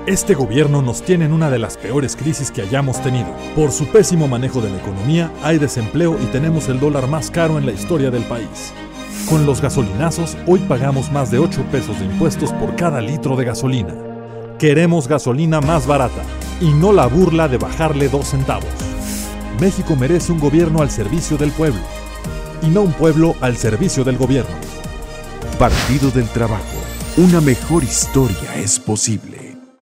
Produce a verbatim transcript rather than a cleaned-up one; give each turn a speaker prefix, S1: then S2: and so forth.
S1: Este gobierno nos tiene en una de las peores crisis que hayamos tenido. Por su pésimo manejo de la economía, hay desempleo y tenemos el dólar más caro en la historia del país. Con los gasolinazos, hoy pagamos más de ocho pesos de impuestos por cada litro de gasolina. Queremos gasolina más barata y no la burla de bajarle dos centavos. México merece un gobierno al servicio del pueblo y no un pueblo al servicio del gobierno.
S2: Partido del Trabajo. Una mejor historia es posible.